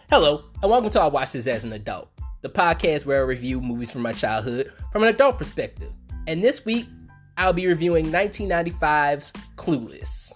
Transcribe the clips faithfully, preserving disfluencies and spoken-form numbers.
Hello, and welcome to I Watch This As an Adult, the podcast where I review movies from my childhood from an adult perspective. And this week, I'll be reviewing nineteen ninety-five's Clueless.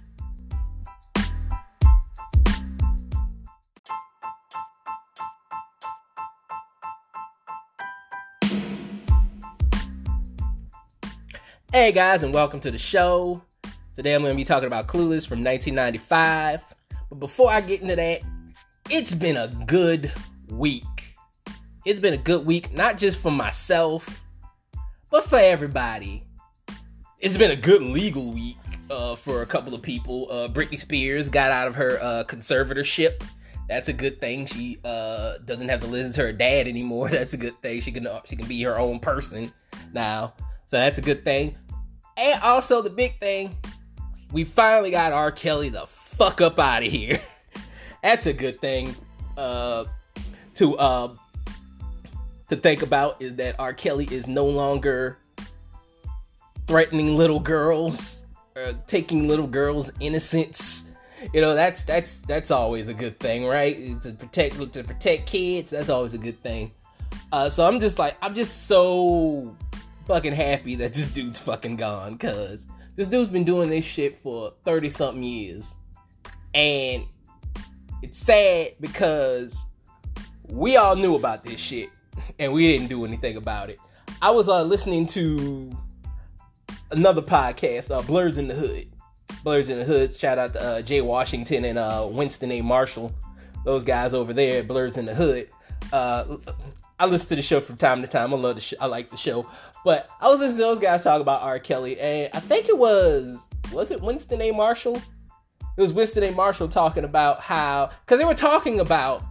Hey guys, and welcome to the show. Today I'm going to be talking about Clueless from nineteen ninety-five. But before I get into that, it's been a good week. It's been a good week, not just for myself, but for everybody. It's been a good legal week uh, for a couple of people. Uh, Britney Spears got out of her uh, conservatorship. That's a good thing. She uh, doesn't have to listen to her dad anymore. That's a good thing. She can she can be her own person now. So that's a good thing. And also the big thing, we finally got R. Kelly the fuck up out of here. That's a good thing uh, to uh, to think about, is that R. Kelly is no longer threatening little girls, or taking little girls' innocence. You know, that's that's that's always a good thing, right? To protect to protect kids, that's always a good thing. Uh, so I'm just like, I'm just so fucking happy that this dude's fucking gone, cause this dude's been doing this shit for thirty something years, and it's sad because we all knew about this shit and we didn't do anything about it. I was uh, listening to another podcast, uh, Blurs in the Hood. Blurs in the Hood. Shout out to uh, Jay Washington and uh, Winston A. Marshall. Those guys over there at Blurs in the Hood. Uh, I listen to the show from time to time. I love the show. I like the show. But I was listening to those guys talk about R. Kelly, and I think it was, was it Winston A. Marshall? It was Winston A. Marshall talking about how, because they were talking about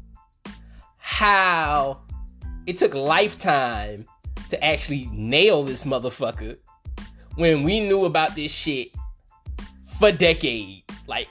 how it took Lifetime to actually nail this motherfucker when we knew about this shit for decades. Like,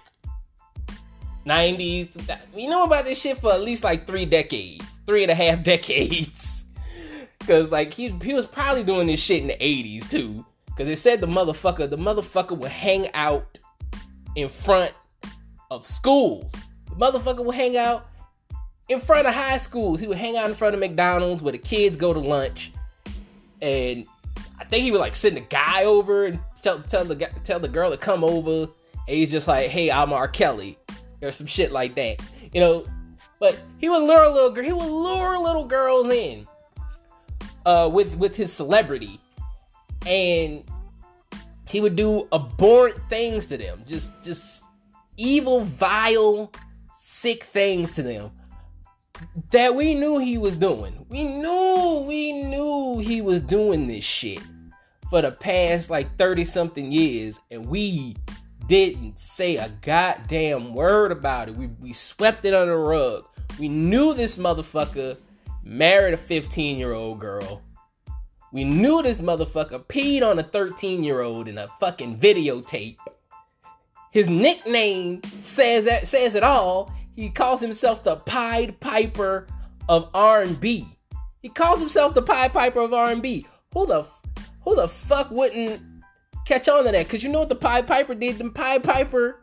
nineties. We knew about this shit for at least like three decades. Three and a half decades. Because, like, he, he was probably doing this shit in the eighties, too. Because it said the motherfucker, the motherfucker would hang out in front of schools. The motherfucker would hang out in front of high schools. He would hang out in front of McDonald's where the kids go to lunch. And I think he would, like, send a guy over and tell, tell, the, tell the girl to come over. And he's just like, hey, I'm R. Kelly. Or some shit like that. You know, but he would lure little he would lure little girls in uh, with, with his celebrity. And he would do abhorrent things to them. Just, just evil, vile, sick things to them that we knew he was doing. We knew, we knew he was doing this shit for the past like thirty something years, and we didn't say a goddamn word about it. We, we swept it under the rug. We knew this motherfucker married a fifteen year old girl. We knew this motherfucker peed on a thirteen year old in a fucking videotape. His nickname says that says it all. He calls himself the Pied Piper of R and B. He calls himself the Pied Piper of R and B. Who the who the fuck wouldn't catch on to that? Because you know what the Pied Piper did? The Pied Piper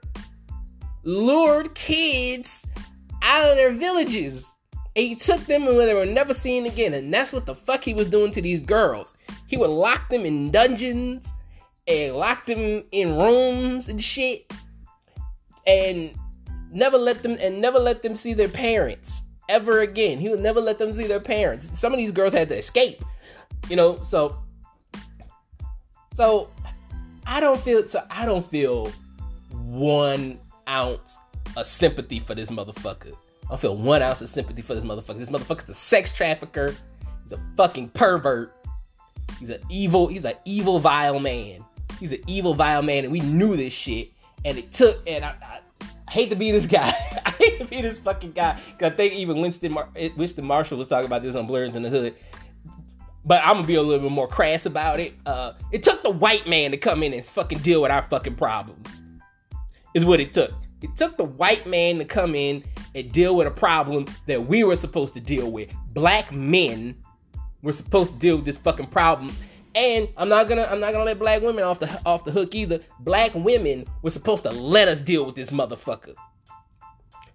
lured kids out of their villages. And he took them and they were never seen again. And that's what the fuck he was doing to these girls. He would lock them in dungeons and lock them in rooms and shit. And never let them and never let them see their parents ever again. He would never let them see their parents. Some of these girls had to escape. You know, so so I don't feel so I don't feel one ounce of sympathy for this motherfucker. I don't feel one ounce of sympathy for this motherfucker. This motherfucker's a sex trafficker. He's a fucking pervert. He's an evil, he's an evil, vile man. He's an evil, vile man, and we knew this shit. And it took, and I, I, I hate to be this guy. I hate to be this fucking guy. Because I think even Winston, Mar- Winston Marshall was talking about this on Blurs in the Hood. But I'm going to be a little bit more crass about it. Uh, it took the white man to come in and fucking deal with our fucking problems. Is what it took. It took the white man to come in and deal with a problem that we were supposed to deal with. Black men were supposed to deal with these fucking problems. And I'm not gonna I'm not gonna let black women off the off the hook either. Black women were supposed to let us deal with this motherfucker.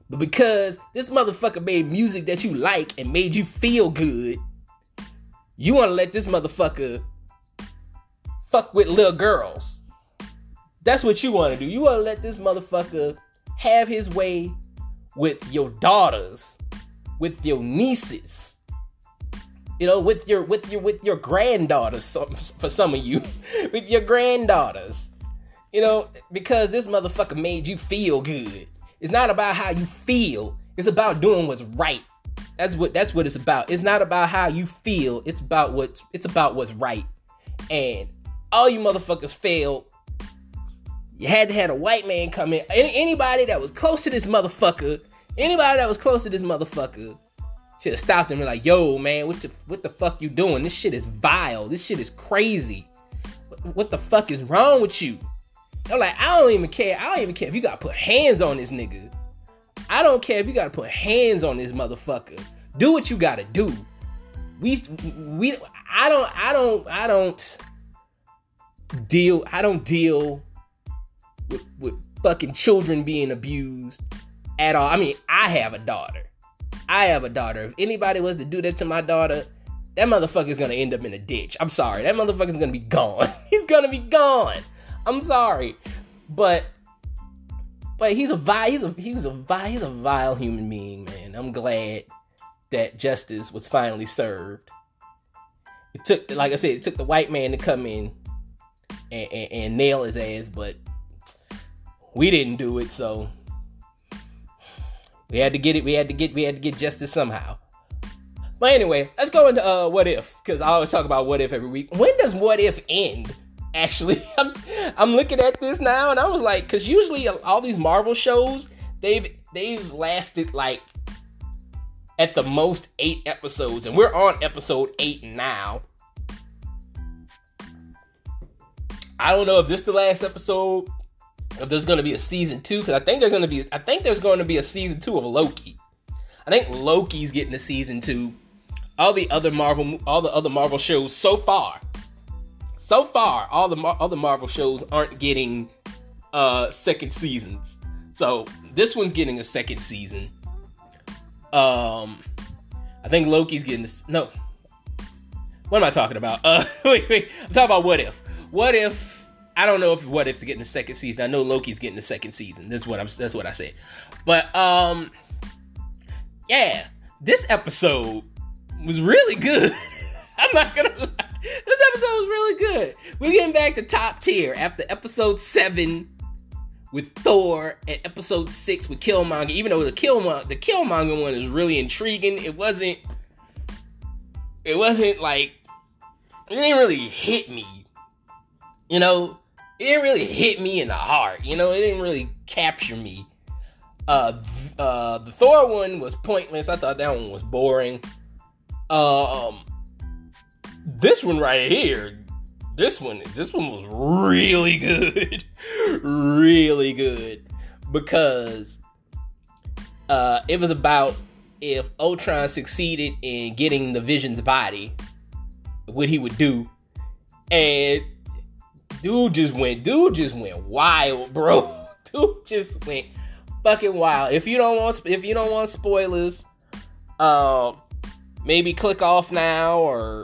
But because this motherfucker made music that you like and made you feel good, you want to let this motherfucker fuck with little girls. That's what you want to do. You want to let this motherfucker have his way with your daughters, with your nieces, you know, with your with your with your granddaughters. Some, for some of you, with your granddaughters, you know, because this motherfucker made you feel good. It's not about how you feel. It's about doing what's right. That's what that's what it's about. It's not about how you feel. It's about what it's about what's right. And all you motherfuckers failed. You had to have a white man come in. Any, anybody that was close to this motherfucker, anybody that was close to this motherfucker, should have stopped him and be like, yo, man, what the, what the fuck you doing? This shit is vile. This shit is crazy. What, what the fuck is wrong with you? I'm like, I don't even care. I don't even care if you gotta put hands on this nigga. I don't care if you gotta put hands on this motherfucker. Do what you gotta do. We, we, I don't, I don't, I don't deal, I don't deal with, with fucking children being abused at all. I mean, I have a daughter. I have a daughter. If anybody was to do that to my daughter, that motherfucker's gonna end up in a ditch. I'm sorry. That motherfucker's gonna be gone. He's gonna be gone. I'm sorry. But, but he's a vile, he's a, he was a vile, he's a vile human being, man. I'm glad that justice was finally served. It took, like I said, it took the white man to come in and, and, and nail his ass, but we didn't do it, so we had to get it. We had to get. We had to get justice somehow. But anyway, let's go into uh, what if, because I always talk about what if every week. When does what if end? Actually, I'm I'm looking at this now, and I was like, because usually all these Marvel shows, they've they've lasted like at the most eight episodes, and we're on episode eight now. I don't know if this is the last episode, if there's going to be a season two, because I think there's going to be, I think there's going to be a season two of Loki. I think Loki's getting a season two. All the other Marvel, all the other Marvel shows so far, so far, all the Mar- other Marvel shows aren't getting uh, second seasons. So this one's getting a second season. Um, I think Loki's getting this. No, what am I talking about? Uh, wait, wait. I'm talking about what if. What if? I don't know if What If's getting the second season. I know Loki's getting the second season. That's what I'm. That's what I said. But um, yeah, this episode was really good. I'm not gonna lie. This episode was really good. We're getting back to top tier after episode seven with Thor and episode six with Killmonger. Even though the Killmonger, the Killmonger one is really intriguing. It wasn't. It wasn't like. It didn't really hit me. You know, it didn't really hit me in the heart. You know, it didn't really capture me. Uh, uh, the Thor one was pointless. I thought that one was boring. Um, this one right here, this one, this one was really good, really good, because uh, it was about if Ultron succeeded in getting the Vision's body, what he would do, and dude just went, dude just went wild, bro. Dude just went fucking wild. If you don't want, if you don't want spoilers, um, maybe click off now, or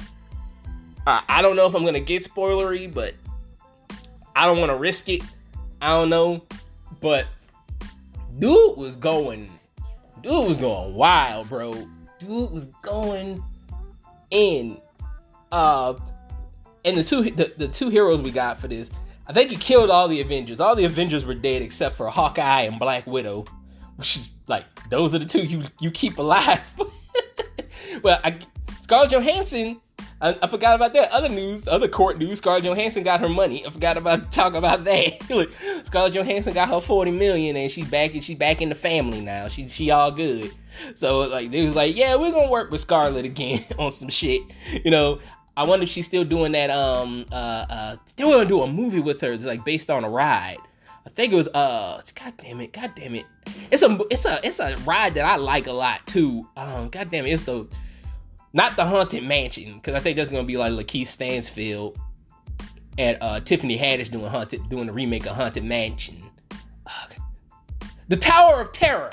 uh, I don't know if I'm gonna get spoilery, but I don't want to risk it. I don't know, but dude was going, dude was going wild, bro. Dude was going in. Uh. And the two the, the two heroes we got for this, I think he killed all the Avengers. All the Avengers were dead except for Hawkeye and Black Widow, which is like, those are the two you, you keep alive. Well, I, Scarlett Johansson, I, I forgot about that. Other news, other court news, Scarlett Johansson got her money. I forgot about talk about that. Look, Scarlett Johansson got her forty million and she's back and she's back in the family now. She she all good. So like they was like, yeah, we're gonna work with Scarlett again on some shit. You know, I wonder if she's still doing that. Um, uh, uh, still gonna do a movie with her. It's like based on a ride. I think it was. Uh, God damn it, God damn it. It's a, it's a, it's a ride that I like a lot too. Um, God damn it, it's the, not the Haunted Mansion, because I think that's gonna be like Lakeith Stanfield and uh, Tiffany Haddish doing haunted, doing the remake of Haunted Mansion. Uh, the Tower of Terror.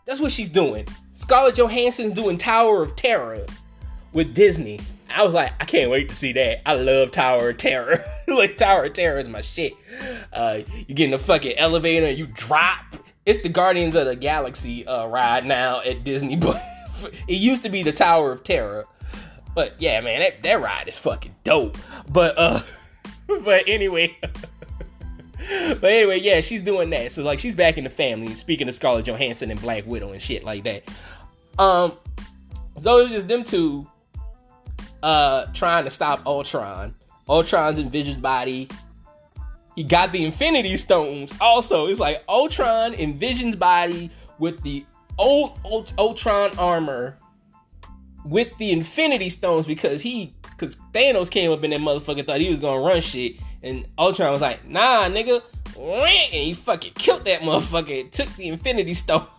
That's what she's doing. Scarlett Johansson's doing Tower of Terror with Disney. I was like, I can't wait to see that. I love Tower of Terror. Like, Tower of Terror is my shit. Uh, you get in the fucking elevator and you drop. It's the Guardians of the Galaxy uh, ride now at Disney, but it used to be the Tower of Terror. But yeah, man, that, that ride is fucking dope. But uh, but anyway, but anyway, yeah, she's doing that. So like, she's back in the family. Speaking of Scarlett Johansson and Black Widow and shit like that. Um, so it's just them two, uh, trying to stop Ultron. Ultron's in Vision's body. He got the Infinity Stones. Also, it's like Ultron in Vision's body with the old Ult- Ultron armor with the Infinity Stones, because he, because Thanos came up in that motherfucker, thought he was gonna run shit, and Ultron was like, nah, nigga, and he fucking killed that motherfucker and took the Infinity Stones.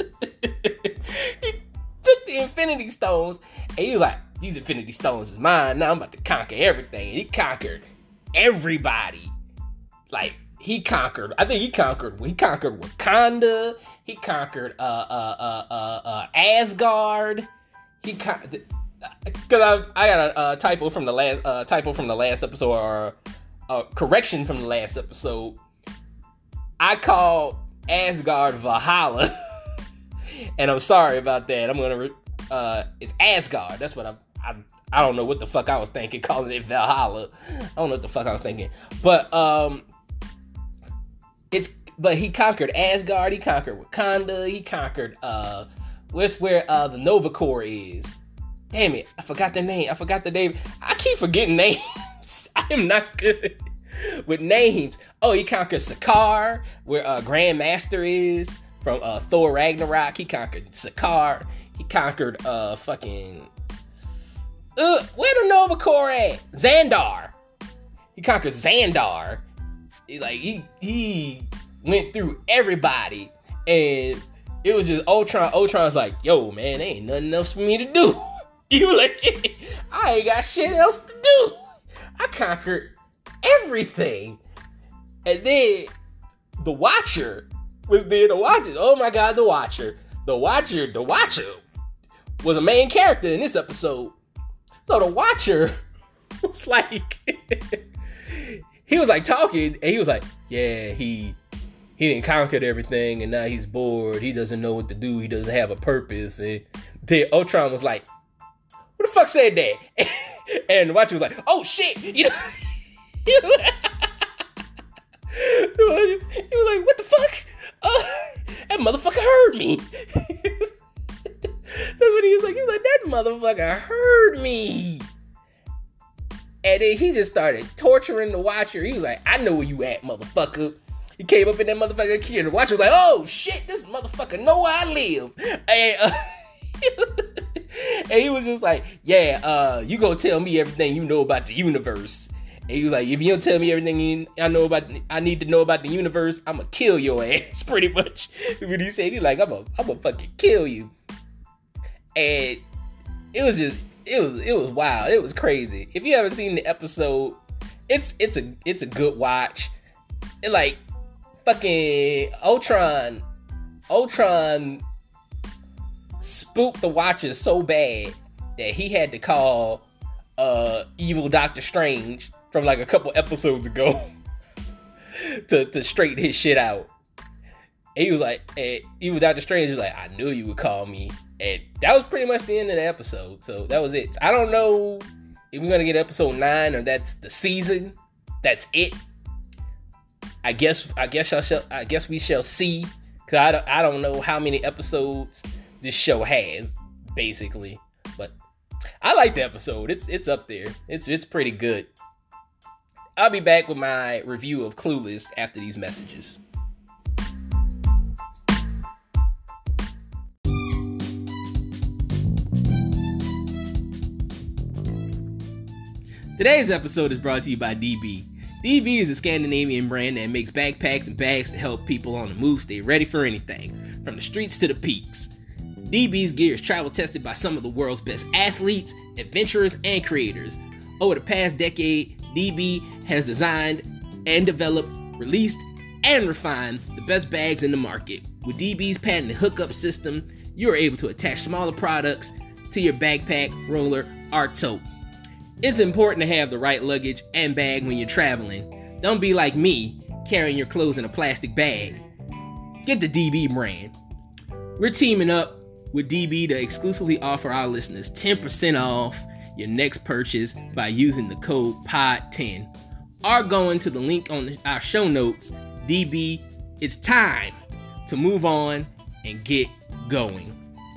He took the Infinity Stones, and he was like, these Infinity Stones is mine, now I'm about to conquer everything. And he conquered everybody. Like, he conquered, I think he conquered, he conquered Wakanda, he conquered uh, uh, uh, uh, uh, Asgard, he conquered, because I, I got a, a typo from the last, uh, typo from the last episode, or a correction from the last episode. I called Asgard Valhalla, and I'm sorry about that. I'm gonna, uh, it's Asgard, that's what I'm, I, I don't know what the fuck I was thinking, calling it Valhalla. I don't know what the fuck I was thinking, but, um, It's but he conquered Asgard, he conquered Wakanda, he conquered uh where's where uh the Nova Corps is. Damn it, I forgot the name. I forgot the name. I keep forgetting names. I am not good with names. Oh, he conquered Sakaar, where uh Grandmaster is from uh Thor Ragnarok. He conquered Sakaar. He conquered uh fucking uh where the Nova Corps at? Xandar. He conquered Xandar. Like, he he went through everybody, and it was just Ultron. Ultron's like, yo, man, there ain't nothing else for me to do. He was like, I ain't got shit else to do. I conquered everything. And then the Watcher was there to watch it. Oh my God, the Watcher. The Watcher, the Watcher was a main character in this episode. So the Watcher was like... He was like talking, and he was like, yeah, he he didn't conquer everything, and now he's bored. He doesn't know what to do. He doesn't have a purpose. And then Ultron was like, who the fuck said that? And the Watcher was like, oh shit. You know, he was like, he was like, what the fuck? Uh, that motherfucker heard me. That's what he was like. He was like, that motherfucker heard me. And then he just started torturing the Watcher. He was like, I know where you at, motherfucker. He came up in that motherfucker kid. The Watcher was like, oh shit, this motherfucker know where I live. And, uh, and he was just like, yeah, uh, you gonna tell me everything you know about the universe. And he was like, if you don't tell me everything you, I know about, I need to know about the universe, I'm gonna kill your ass, pretty much. When he said, he's like, I'm gonna, I'm gonna fucking kill you. And it was just, It was it was wild. It was crazy. If you haven't seen the episode, it's it's a it's a good watch. It like fucking Ultron, Ultron spooked the Watchers so bad that he had to call uh evil Doctor Strange from like a couple episodes ago to to straighten his shit out. And he was like, and evil Doctor Strange was like, I knew you would call me. And that was pretty much the end of the episode. So that was it. I don't know if we're going to get episode nine or that's the season. That's it. I guess I guess I shall I guess we shall see. Cause I don't, I don't know how many episodes this show has, basically. But I like the episode. It's it's up there. It's it's pretty good. I'll be back with my review of Clueless after these messages. Today's episode is brought to you by D B. D B is a Scandinavian brand that makes backpacks and bags to help people on the move stay ready for anything, from the streets to the peaks. D B's gear is travel tested by some of the world's best athletes, adventurers, and creators. Over the past decade, D B has designed and developed, released, and refined the best bags in the market. With D B's patented hookup system, you are able to attach smaller products to your backpack, roller, or tote. It's important to have the right luggage and bag when you're traveling. Don't be like me, carrying your clothes in a plastic bag. Get the D B brand. We're teaming up with D B to exclusively offer our listeners ten percent off your next purchase by using the code P O D ten or going to the link on our show notes. D B, it's time to move on and get going.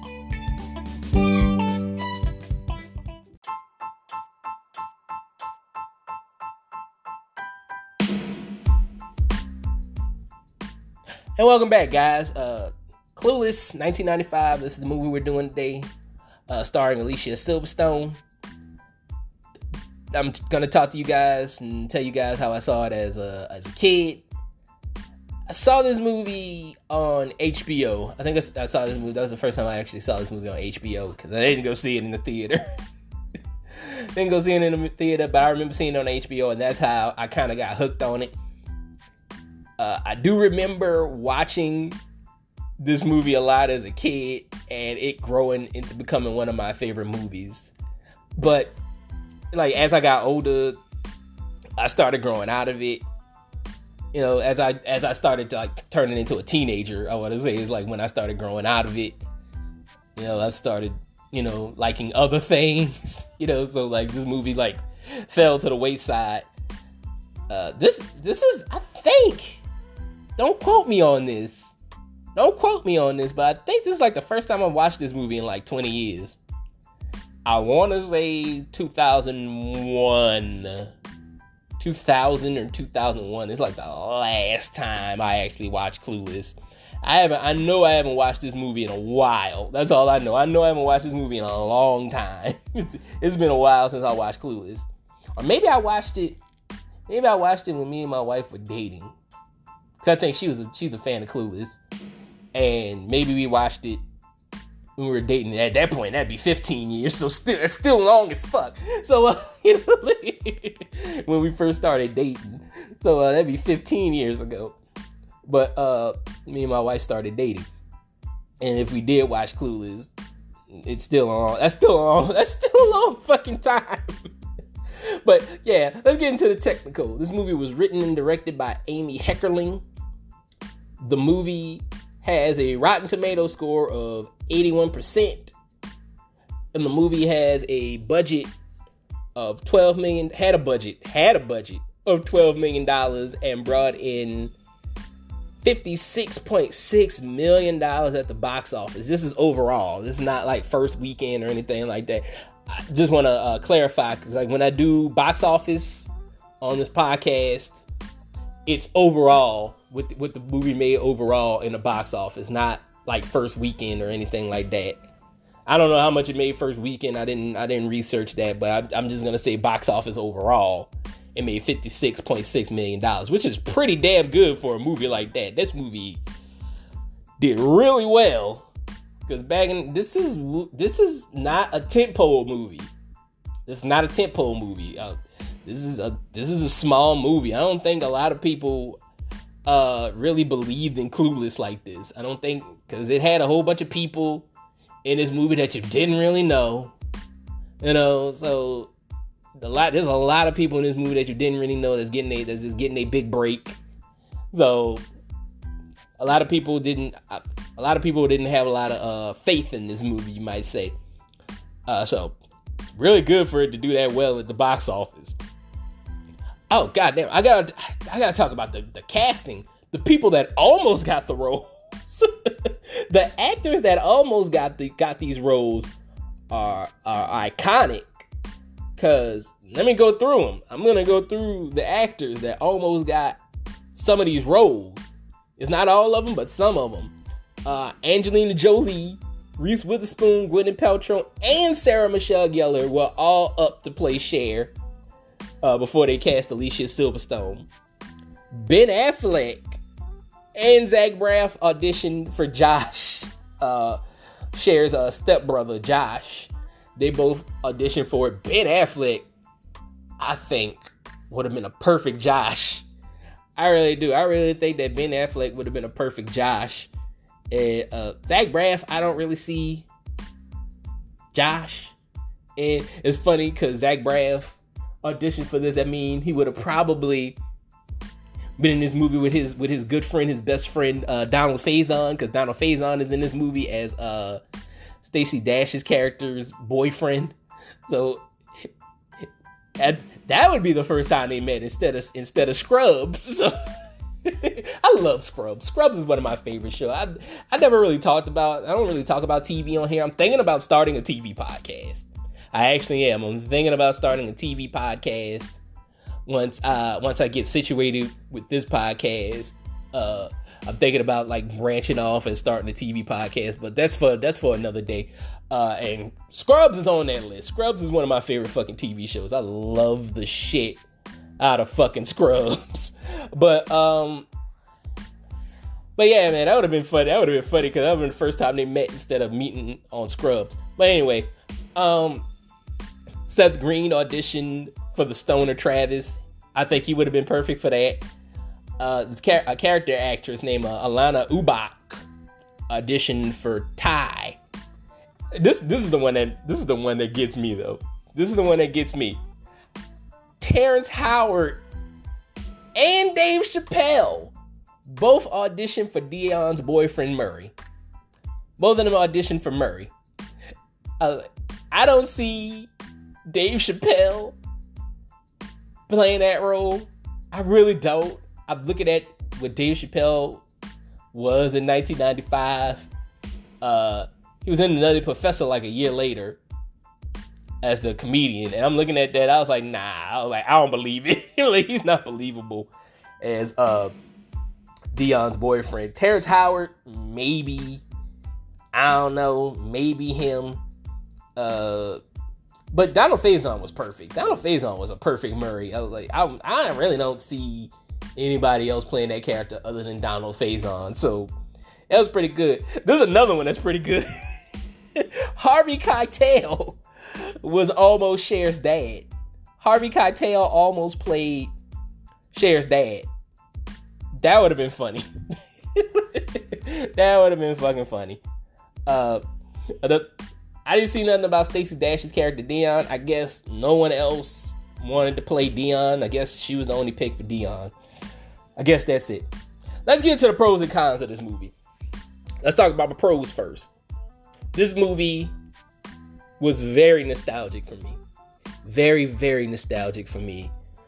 And welcome back, guys. Uh, Clueless, nineteen ninety-five. This is the movie we're doing today, uh, starring Alicia Silverstone. I'm going to talk to you guys and tell you guys how I saw it as a as a kid. I saw this movie on H B O. I think I, I saw this movie. That was the first time I actually saw this movie on H B O because I didn't go see it in the theater. Didn't go see it in the theater, but I remember seeing it on H B O, and that's how I kind of got hooked on it. Uh, I do remember watching this movie a lot as a kid and it growing into becoming one of my favorite movies. But like as I got older, I started growing out of it. You know, as I as I started to like turning into a teenager, I want to say is like when I started growing out of it. You know, I started, you know, liking other things. You know, so like this movie like fell to the wayside. Uh, this this is I think. Don't quote me on this. Don't quote me on this, but I think this is like the first time I watched this movie in like twenty years. I want to say two thousand one. two thousand or two thousand one. It's like the last time I actually watched Clueless. I haven't, I know I haven't watched this movie in a while. That's all I know. I know I haven't watched this movie in a long time. It's been a while since I watched Clueless. Or maybe I watched it, maybe I watched it when me and my wife were dating. Because I think she was a, she's a fan of Clueless. And maybe we watched it when we were dating. At that point, that'd be fifteen years. So still, it's still long as fuck. So, uh, you know, when we first started dating. So uh, that'd be fifteen years ago. But uh, me and my wife started dating. And if we did watch Clueless, it's still a long, that's still a long, that's still a long fucking time. But yeah, let's get into the technical. This movie was written and directed by Amy Heckerling. The movie has a Rotten Tomatoes score of eighty-one percent. And the movie has a budget of twelve million dollars, had a budget, had a budget of twelve million dollars and brought in fifty-six point six million dollars at the box office. This is overall. This is not like first weekend or anything like that. I just want to uh, clarify, because like when I do box office on this podcast, it's overall with what the movie made overall in the box office, not like first weekend or anything like that. I don't know how much it made first weekend. I didn't I didn't research that, but I, I'm just gonna say box office overall, it made fifty-six point six million dollars, which is pretty damn good for a movie like that. This movie did really well. Because back in this is this is not a tentpole movie. This is not a tentpole movie. Uh, this is a this is a small movie. I don't think a lot of people uh, really believed in Clueless like this. I don't think, because it had a whole bunch of people in this movie that you didn't really know. You know, so a lot there's a lot of people in this movie that you didn't really know that's getting a that's just getting a big break. So a lot of people didn't. Uh, A lot of people didn't have a lot of uh, faith in this movie, you might say. Uh, so, really good for it to do that well at the box office. Oh, goddamn. I gotta, I gotta talk about the, the casting. The people that almost got the roles. The actors that almost got the got these roles are, are iconic. Because, let me go through them. I'm going to go through the actors that almost got some of these roles. It's not all of them, but some of them. Uh, Angelina Jolie, Reese Witherspoon, Gwyneth Paltrow, and Sarah Michelle Gellar were all up to play Cher uh, before they cast Alicia Silverstone. Ben Affleck and Zach Braff auditioned for Josh, uh, Cher's uh, stepbrother, Josh. They both auditioned for it. Ben Affleck, I think, would have been a perfect Josh. I really do. I really think that Ben Affleck would have been a perfect Josh. And uh, Zach Braff, I don't really see Josh. And it's funny because Zach Braff auditioned for this. I mean, he would have probably been in this movie with his with his good friend, his best friend, uh, Donald Faison, because Donald Faison is in this movie as uh, Stacey Dash's character's boyfriend. So that, that would be the first time they met instead of instead of Scrubs. So I love Scrubs. Scrubs is one of my favorite shows. I I never really talked about. I don't really talk about T V on here. I'm thinking about starting a T V podcast. I actually am. I'm thinking about starting a T V podcast once uh once I get situated with this podcast. Uh, I'm thinking about like branching off and starting a T V podcast, but that's for that's for another day. Uh, and Scrubs is on that list. Scrubs is one of my favorite fucking T V shows. I love the shit out of fucking Scrubs. But um, but yeah, man, that would have been funny. That would have been funny because that would have been the first time they met instead of meeting on Scrubs. But anyway, um, Seth Green auditioned for the Stoner Travis. I think he would have been perfect for that. Uh, a character actress named uh, Alana Ubach auditioned for Ty. This this is the one that this is the one that gets me though. This is the one that gets me. Terrence Howard and Dave Chappelle both auditioned for Dion's boyfriend Murray. Both of them auditioned for Murray. Uh, I don't see Dave Chappelle playing that role. I really don't. I'm looking at what Dave Chappelle was in nineteen ninety-five. Uh, he was in Another Professor like a year later as the comedian. And I'm looking at that. I was like, nah. I was like, I don't believe it. Like, he's not believable as uh, Dion's boyfriend. Terrence Howard, maybe. I don't know. Maybe him. Uh, but Donald Faison was perfect. Donald Faison was a perfect Murray. I was like, I, I really don't see anybody else playing that character other than Donald Faison. So that was pretty good. There's another one that's pretty good. Harvey Keitel was almost Cher's dad. Harvey Keitel almost played Cher's dad. That would have been funny. That would have been fucking funny. Uh, the, I didn't see nothing about Stacey Dash's character Dion. I guess no one else wanted to play Dion. I guess she was the only pick for Dion. I guess that's it. Let's get into the pros and cons of this movie. Let's talk about the pros first. This movie was very nostalgic for me. Very, very nostalgic for me.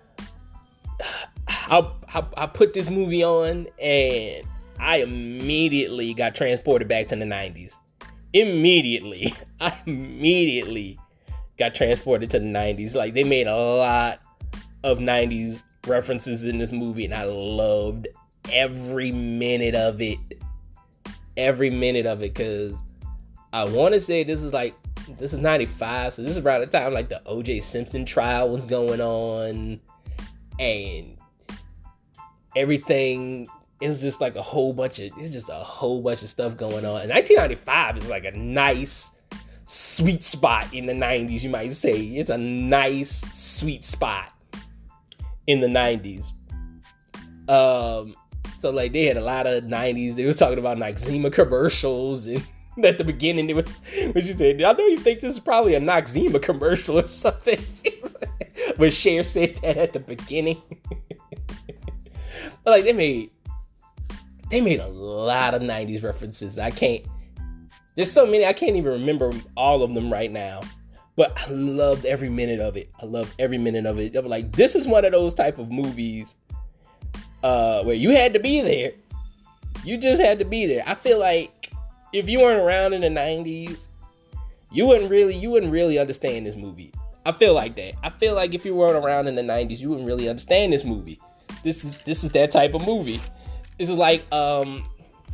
I, I, I put this movie on and I immediately got transported back to the nineties. Immediately. I immediately got transported to the nineties. Like, they made a lot of nineties references in this movie and I loved every minute of it. Every minute of it, because I want to say this is like, this is ninety-five, so this is around the time like the O J Simpson trial was going on, and everything, it was just like a whole bunch of, it's just a whole bunch of stuff going on. And nineteen ninety-five is like a nice, sweet spot in the nineties, you might say. It's a nice, sweet spot in the nineties. Um, so like they had a lot of nineties, they was talking about Noxzema commercials, and at the beginning, it was when she said, I know you think this is probably a Noxzema commercial or something. But Cher said that at the beginning. Like, they made, they made a lot of nineties references. I can't, there's so many, I can't even remember all of them right now. But I loved every minute of it. I loved every minute of it. I was like, this is one of those type of movies uh, where you had to be there. You just had to be there. I feel like if you weren't around in the nineties, you wouldn't really, you wouldn't really understand this movie. I feel like that. I feel like if you weren't around in the nineties, you wouldn't really understand this movie. This is this is that type of movie. This is like, um,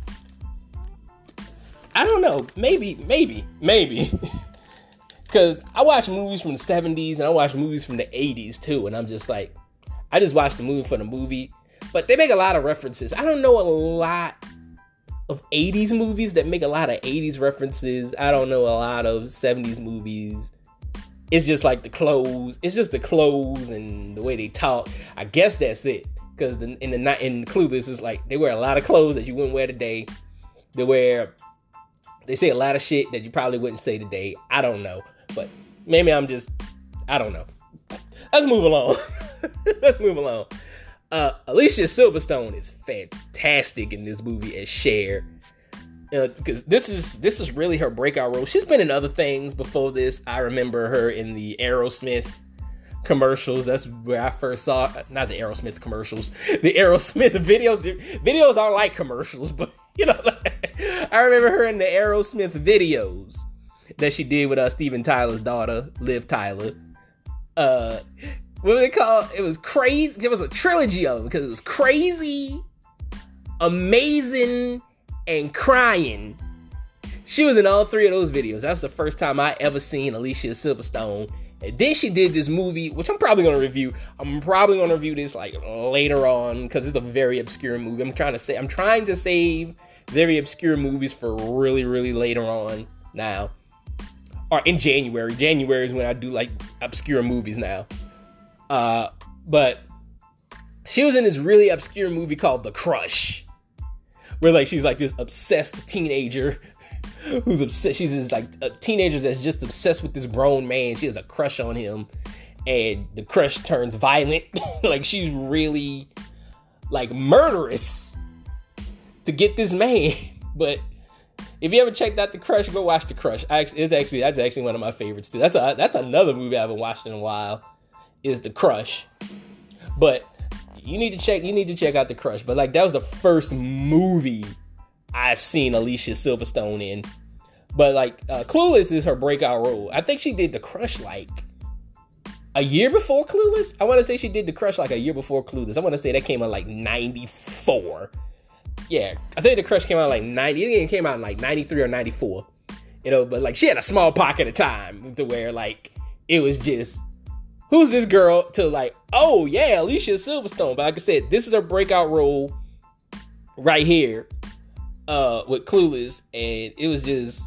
I don't know, maybe, maybe, maybe. Because I watch movies from the seventies and I watch movies from the eighties too, and I'm just like, I just watched the movie for the movie. But they make a lot of references. I don't know a lot of eighties movies that make a lot of eighties references. I don't know a lot of seventies movies. It's just like the clothes. It's just the clothes and the way they talk. I guess that's it. Because in the in Clueless, it's like they wear a lot of clothes that you wouldn't wear today. to where they say a lot of shit that you probably wouldn't say today. I don't know. But maybe I'm just, I don't know. Let's move along. Let's move along. Uh, Alicia Silverstone is fantastic in this movie as Cher. You know, because this is this is really her breakout role. She's been in other things before this. I remember her in the Aerosmith commercials. That's where I first saw, not the Aerosmith commercials, the Aerosmith videos. The videos aren't like commercials, but you know, I remember her in the Aerosmith videos that she did with uh, Steven Tyler's daughter, Liv Tyler. Uh, what were they called? It was crazy. There was a trilogy of them because it was Crazy, Amazing, and Crying. She was in all three of those videos. That was the first time I ever seen Alicia Silverstone. And then she did this movie, which I'm probably going to review. I'm probably going to review this like later on because it's a very obscure movie. I'm trying to say, I'm trying to save very obscure movies for really, really later on now. Or in January. January is when I do like obscure movies now. Uh, but she was in this really obscure movie called The Crush, where like she's like this obsessed teenager who's obsessed. She's this like a teenager that's just obsessed with this grown man. She has a crush on him, and the crush turns violent. Like she's really like murderous to get this man. But if you ever checked out The Crush, go watch The Crush. I actually, it's actually that's actually one of my favorites too. That's a that's another movie I haven't watched in a while. Is The Crush. But you need to check. You need to check out The Crush. But like that was the first movie I've seen Alicia Silverstone in. But like uh, Clueless is her breakout role. I think she did The Crush like a year before Clueless. I want to say she did The Crush like a year before Clueless. I want to say that came out like ninety-four. Yeah, I think The Crush came out like ninety. It came out in like ninety-three or ninety-four. You know, but like she had a small pocket of time to where like it was just, who's this girl, to like, oh yeah, Alicia Silverstone. But like I said, this is her breakout role right here uh, with Clueless. And it was just,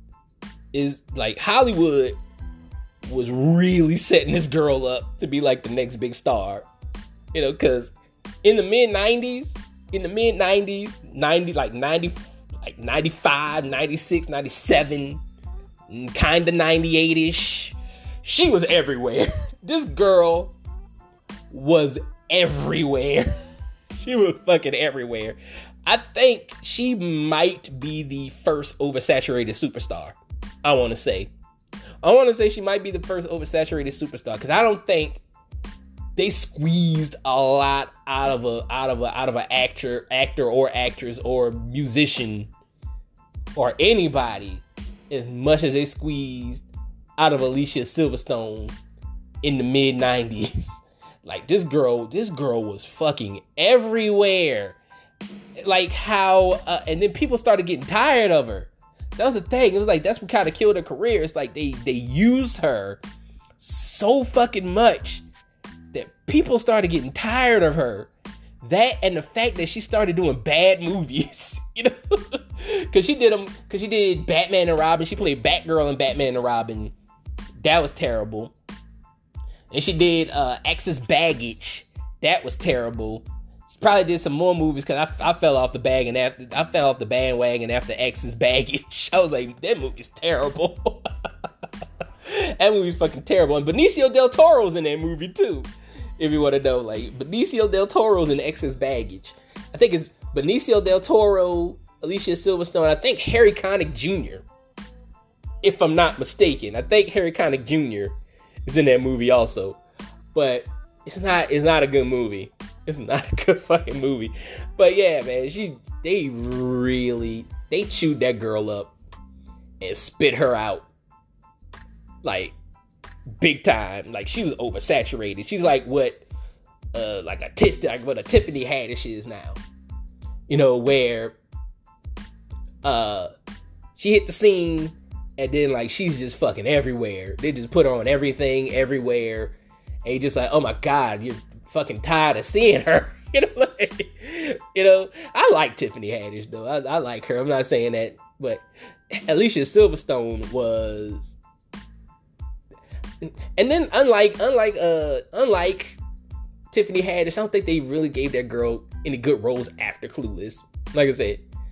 is like Hollywood was really setting this girl up to be like the next big star. You know, because in the mid nineties, in the mid nineties, ninety, like ninety, like ninety-five, ninety-six, ninety-seven, kind of ninety-eight-ish, she was everywhere. This girl was everywhere. She was fucking everywhere. I think she might be the first oversaturated superstar. I want to say. I want to say she might be the first oversaturated superstar because I don't think they squeezed a lot out of a out of a out of an actor, actor or actress or musician or anybody as much as they squeezed out of Alicia Silverstone in the mid nineties. Like this girl, this girl was fucking everywhere. Like how, uh, and then people started getting tired of her. That was the thing. It was like that's what kind of killed her career. It's like they they used her so fucking much that people started getting tired of her. That and the fact that she started doing bad movies, you know, because she did them. Because she did Batman and Robin. She played Batgirl in Batman and Robin. That was terrible. And she did uh, Excess Baggage. That was terrible. She probably did some more movies because I, I fell off the bag and after I fell off the bandwagon after Excess Baggage. I was like, that movie's terrible. That movie's fucking terrible. And Benicio del Toro's in that movie too. If you want to know, like Benicio del Toro's in Excess Baggage. I think it's Benicio del Toro, Alicia Silverstone. I think Harry Connick Junior If I'm not mistaken, I think Harry Connick Junior is in that movie also. But it's not. It's not a good movie. It's not a good fucking movie. But yeah, man, she they really they chewed that girl up and spit her out like big time. Like she was oversaturated. She's like what uh like a Tiff like what a Tiffany Haddish is now. You know, where uh she hit the scene and then like she's just fucking everywhere. They just put her on everything, everywhere. And you're just like, oh my God, you're fucking tired of seeing her. You know, like, you know, I like Tiffany Haddish though. I, I like her. I'm not saying that, but Alicia Silverstone was. And then unlike unlike uh unlike Tiffany Haddish, I don't think they really gave that girl any good roles after Clueless. Like I said,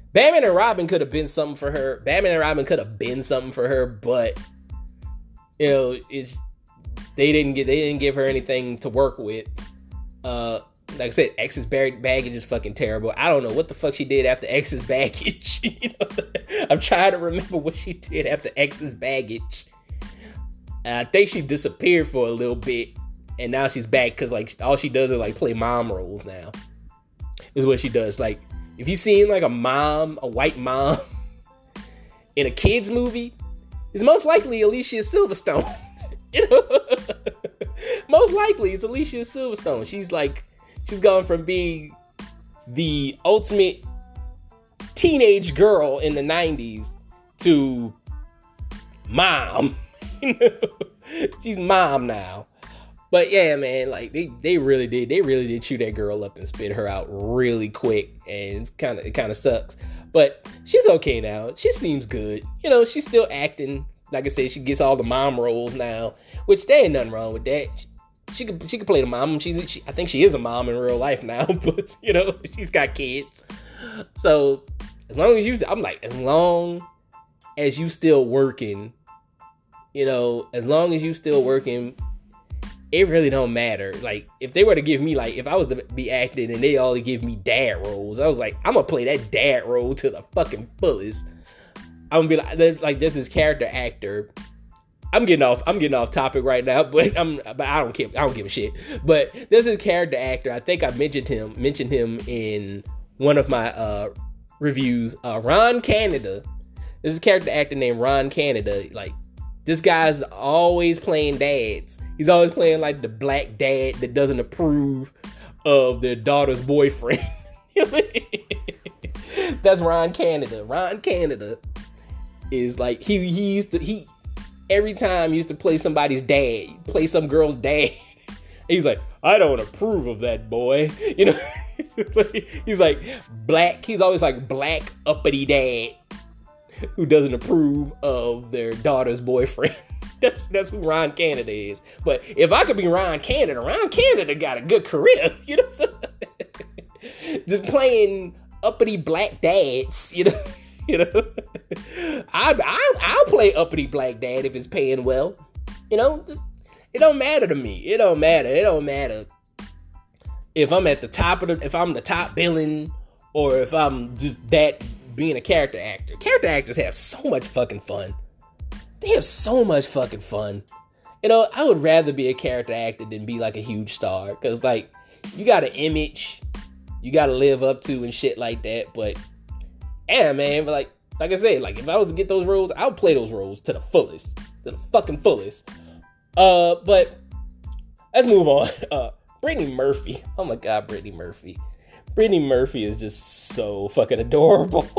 Batman and Robin could have been something for her. Batman and Robin could have been something for her, but you know, it's they didn't get they didn't give her anything to work with. Uh, like I said, X's baggage is fucking terrible. I don't know what the fuck she did after X's baggage. You know? I'm trying to remember what she did after X's baggage. And I think she disappeared for a little bit, and now she's back because like all she does is like play mom roles now. Is what she does. Like if you seen like a mom, a white mom in a kids movie, it's most likely Alicia Silverstone. You know, most likely it's Alicia Silverstone. She's like, she's gone from being the ultimate teenage girl in the nineties to mom. You know, she's mom now. But yeah, man, like they, they really did, they really did chew that girl up and spit her out really quick, and it's kind of it kind of sucks. But she's okay now. She seems good. You know, she's still acting. Like I said, she gets all the mom roles now, which there ain't nothing wrong with that. She, she could she could play the mom. She's she, I think she is a mom in real life now, but you know she's got kids. So as long as you, I'm like, as long as you still working, you know, as long as you still working, it really don't matter. Like if they were to give me like if I was to be acting and they only give me dad roles, I was like, I'm gonna play that dad role to the fucking fullest. I'm gonna be like, there's, like, this is character actor. I'm getting off. I'm getting off topic right now, but I'm. But I don't care. I don't give a shit. But this is character actor. I think I mentioned him. Mentioned him in one of my uh, reviews. Uh, Ron Canada. This is a character actor named Ron Canada. Like this guy's always playing dads. He's always playing like the black dad that doesn't approve of their daughter's boyfriend. That's Ron Canada. Ron Canada is like he he used to he every time he used to play somebody's dad, play some girl's dad. He's like, I don't approve of that boy. You know, he's like black. He's always like black uppity dad who doesn't approve of their daughter's boyfriend. That's that's who Ron Canada is. But if I could be Ron Canada, Ron Canada got a good career. You know, just playing uppity black dads. You know, you know. I I I'll play uppity black dad if it's paying well. You know, it don't matter to me. It don't matter. It don't matter if I'm at the top of the if I'm the top billing or if I'm just that being a character actor. Character actors have so much fucking fun. They have so much fucking fun. You know, I would rather be a character actor than be like a huge star. Cause like, you got an image you gotta live up to and shit like that. But, yeah, man, but like, like I said, like if I was to get those roles, I would play those roles to the fullest. To the fucking fullest. Uh, but, let's move on. Uh, Brittany Murphy. Oh my God, Brittany Murphy. Brittany Murphy is just so fucking adorable.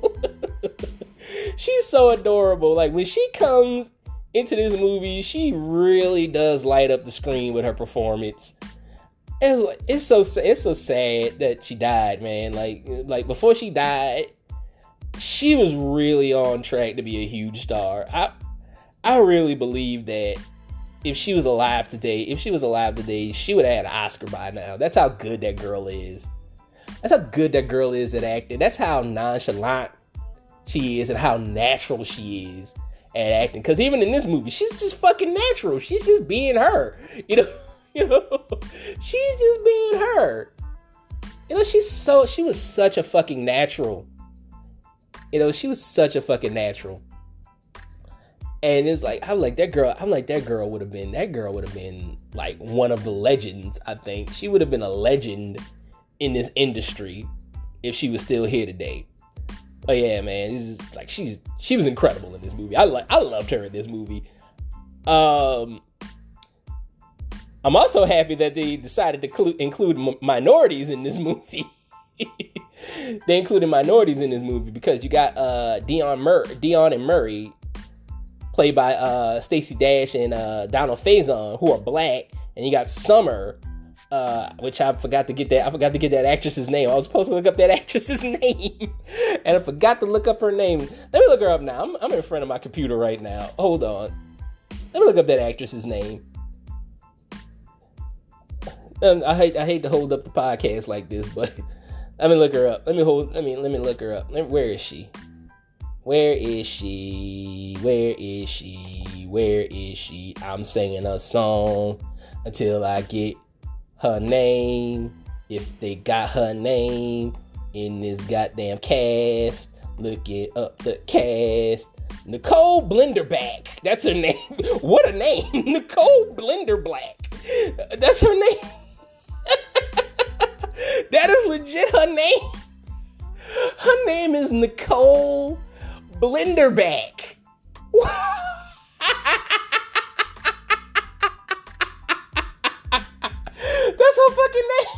She's so adorable. Like when she comes into this movie, she really does light up the screen with her performance. It's like, it's so it's so sad that she died, man. Like like before she died, she was really on track to be a huge star. I I really believe that if she was alive today, if she was alive today, she would have had an Oscar by now. That's how good that girl is. That's how good that girl is at acting. That's how nonchalant she is and how natural she is at acting. Because even in this movie, she's just fucking natural. She's just being her. You know, you know, she's just being her. You know, she's so she was such a fucking natural. You know, she was such a fucking natural. And it's like I'm like that girl. I'm like that girl would have been that girl would have been like one of the legends. I think she would have been a legend in this industry if she was still here today. Oh yeah, man, this is like she's she was incredible in this movie. I like I loved her in this movie. Um, I'm also happy that they decided to clu- include m- minorities in this movie. They included minorities in this movie because you got uh Dion Mur- Dion and Murray, played by uh Stacey Dash and uh Donald Faison, who are black, and you got Summer. Uh, which I forgot to get that. I forgot to get that actress's name. I was supposed to look up that actress's name, and I forgot to look up her name. Let me look her up now. I'm, I'm in front of my computer right now. Hold on. Let me look up that actress's name. Um, I hate I hate to hold up the podcast like this, but Let me look her up. Let me hold. Let me let me look her up. Where is she? Where is she? Where is she? Where is she? I'm singing a song until I get her name. If they got her name in this goddamn cast, look it up the cast. Nicole Blenderback. That's her name. What a name. Nicole Blenderblack. That's her name. That is legit her name. Her name is Nicole Blenderback. That's her fucking name.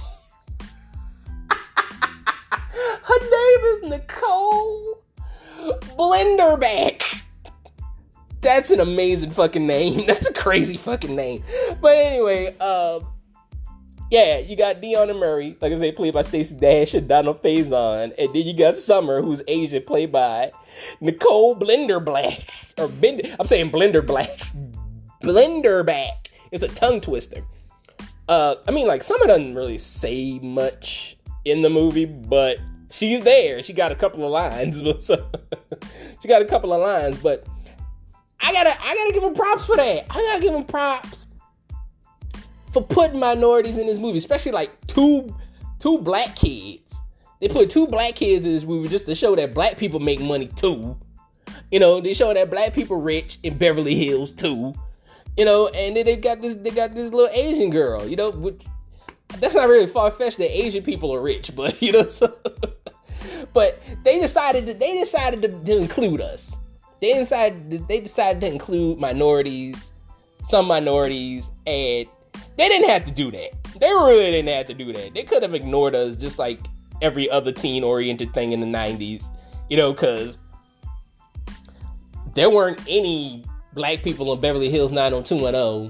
Her name is Nicole Blenderback. That's an amazing fucking name. That's a crazy fucking name. But anyway, um, yeah, you got Deanna Murray, like I said, played by Stacey Dash and Donald Faison. And then you got Summer, who's Asian, played by Nicole Blenderblack. Or Bend- I'm saying Blenderblack. Blenderback. It's a tongue twister. Uh, I mean, like, Summer doesn't really say much in the movie, but she's there. She got a couple of lines. She got a couple of lines, but I gotta, I gotta give him props for that. I gotta give him props for putting minorities in this movie, especially like two, two black kids. They put two black kids in this movie just to show that black people make money too. You know, they show that black people rich in Beverly Hills too. You know, and then they got this, they got this little Asian girl. You know, which, that's not really far-fetched that Asian people are rich, but you know, so, but they decided to, they decided to, to include us. They decided, they decided to include minorities, some minorities, and they didn't have to do that. They really didn't have to do that. They could have ignored us just like every other teen-oriented thing in the nineties, you know, because there weren't any black people on Beverly Hills nine oh two one oh.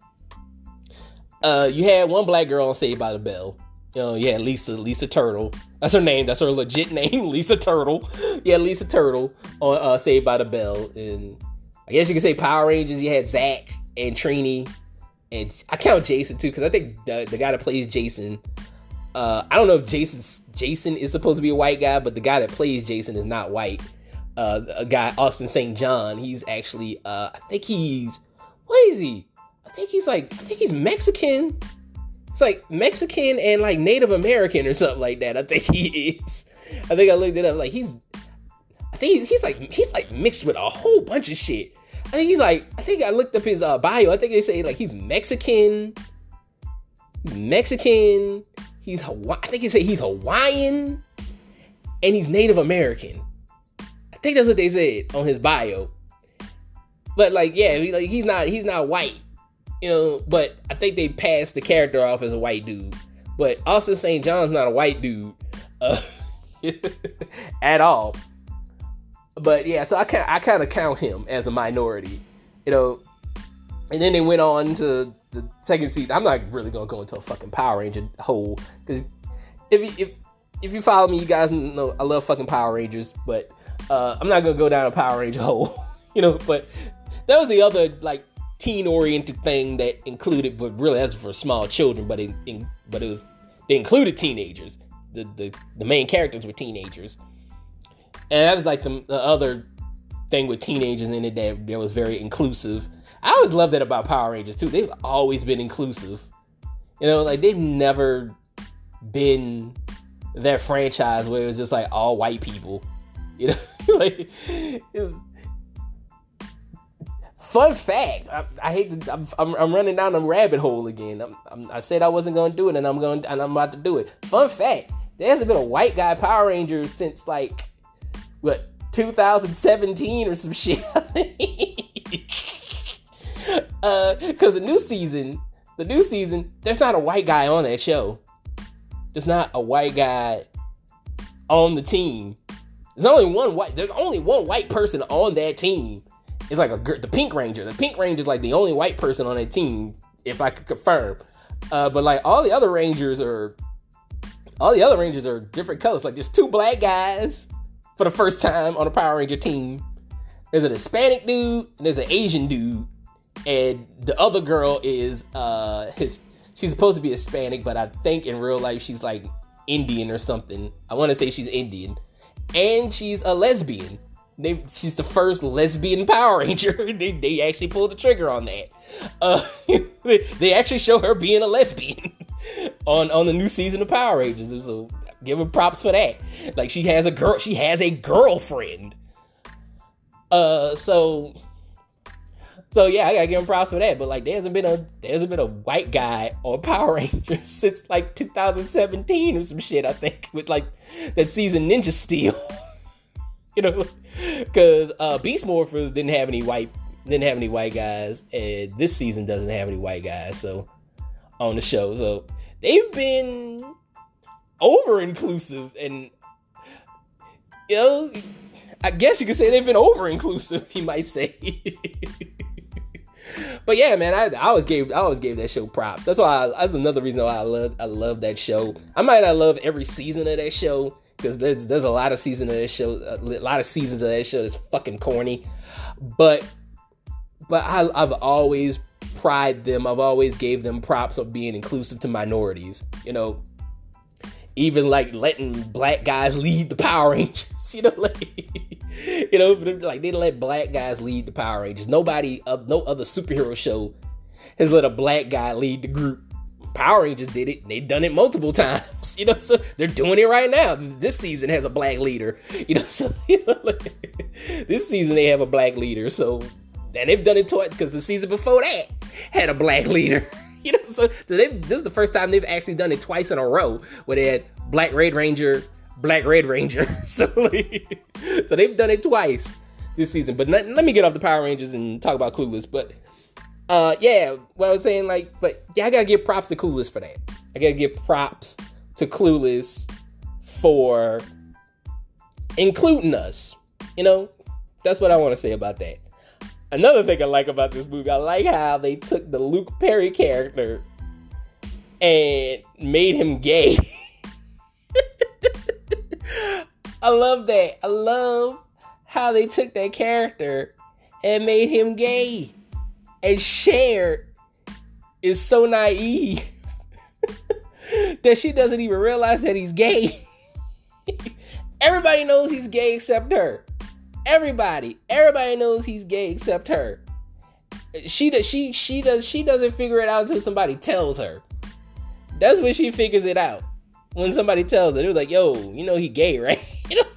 Uh, you had one black girl on Saved by the Bell. You know, you had Lisa, Lisa Turtle. That's her name. That's her legit name, Lisa Turtle. Yeah, Lisa Turtle on uh, Saved by the Bell. And I guess you could say Power Rangers. You had Zach and Trini. And I count Jason, too, because I think the, the guy that plays Jason, uh, I don't know if Jason's, Jason is supposed to be a white guy, but the guy that plays Jason is not white. Uh, a guy, Austin Saint John, he's actually, uh, I think he's, what is he? I think he's like, I think he's Mexican. It's like Mexican and like Native American or something like that. I think he is. I think I looked it up. Like he's, I think he's, he's like, he's like mixed with a whole bunch of shit. I think he's like, I think I looked up his uh, bio. I think they say like he's Mexican. He's Mexican. He's Hawaii. I think they say he's Hawaiian and he's Native American. I think that's what they said on his bio. But like, yeah, he, like he's not, he's not white. You know, but I think they passed the character off as a white dude. But Austin Saint John's not a white dude uh, at all. But yeah, so I kind I kind of count him as a minority, you know. And then they went on to the second season. I'm not really gonna go into a fucking Power Ranger hole because if you, if if you follow me, you guys know I love fucking Power Rangers. But uh, I'm not gonna go down a Power Ranger hole, you know. But that was the other like teen-oriented thing that included, but really that's for small children. But it, in, but it was they included teenagers. The the the main characters were teenagers. And that was like the, the other thing with teenagers in it that, that was very inclusive. I always loved that about Power Rangers too. They've always been inclusive. You know, like they've never been that franchise where it was just like all white people. You know, like it was, fun fact. I, I hate to. I'm, I'm, I'm running down a rabbit hole again. I'm, I'm, I said I wasn't going to do it, and I'm going, and I'm about to do it. Fun fact: there hasn't been a white guy Power Ranger since like what two thousand seventeen or some shit. uh, because the new season, the new season, there's not a white guy on that show. There's not a white guy on the team. There's only one white. There's only one white person on that team. It's like a the Pink Ranger. The Pink Ranger is like the only white person on that team, if I could confirm. Uh, but like all the other Rangers are, all the other Rangers are different colors. Like there's two black guys for the first time on a Power Ranger team. There's an Hispanic dude and there's an Asian dude, and the other girl is uh his. She's supposed to be Hispanic, but I think in real life she's like Indian or something. I want to say she's Indian. And she's a lesbian. They, she's the first lesbian Power Ranger. they, they actually pulled the trigger on that. Uh, they, they actually show her being a lesbian on, on the new season of Power Rangers. So give her props for that. Like, she has a girl, she has a girlfriend. Uh, so, so yeah, I gotta give him props for that. But like, there hasn't been a there hasn't been a white guy on Power Rangers since like two thousand seventeen or some shit. I think with like that season Ninja Steel, you know, because uh, Beast Morphers didn't have any white didn't have any white guys, and this season doesn't have any white guys. So on the show, so they've been over inclusive, and you know. I guess you could say they've been over-inclusive, you might say. But yeah, man, I, I always gave I always gave that show props. That's why I, that's another reason why I love I love that show. I might not love every season of that show because there's there's a lot of seasons of that show, a lot of seasons of that show that's fucking corny. But but I, I've always prided them. I've always gave them props of being inclusive to minorities. You know. Even like letting black guys lead the Power Rangers, you know, like, you know, like they let black guys lead the Power Rangers. Nobody, uh, no other superhero show has let a black guy lead the group. Power Rangers did it. They've done it multiple times, you know, so they're doing it right now. This season has a black leader, you know, so you know, like, this season they have a black leader. So, and they've done it twice because the season before that had a black leader. You know, so they, this is the first time they've actually done it twice in a row where they had Black Red Ranger, Black Red Ranger. So, like, so they've done it twice this season. But let, let me get off the Power Rangers and talk about Clueless. But uh, yeah, what I was saying, like, but yeah, I gotta give props to Clueless for that. I gotta give props to Clueless for including us. You know, that's what I want to say about that. Another thing I like about this movie, I like how they took the Luke Perry character and made him gay. I love that. I love how they took that character and made him gay. And Cher is so naive that she doesn't even realize that he's gay. Everybody knows he's gay except her. Everybody, everybody knows he's gay except her. She does, she she does, she doesn't figure it out until somebody tells her. That's when she figures it out. When somebody tells her, it was like, "Yo, you know he gay, right?" You know,